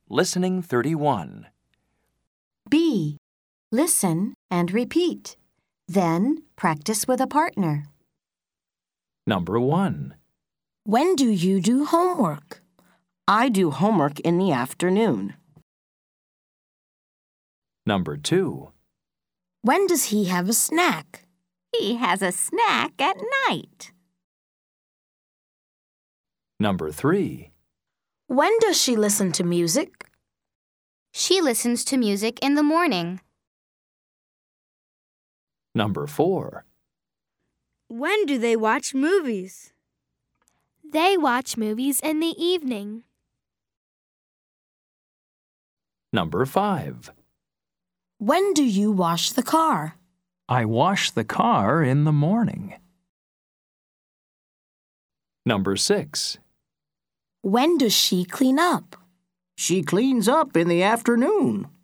Listening 31. B. Listen and repeat. Then practice with a partner. Number 1. When do you do homework? I do homework in the afternoon. Number 2. When does he have a snack? He has a snack at night. Number 3. When does she listen to music? She listens to music in the morning. Number 4. When do they watch movies? They watch movies in the evening. Number 5. When do you wash the car? I wash the car in the morning. Number 6. When does she clean up? She cleans up in the afternoon.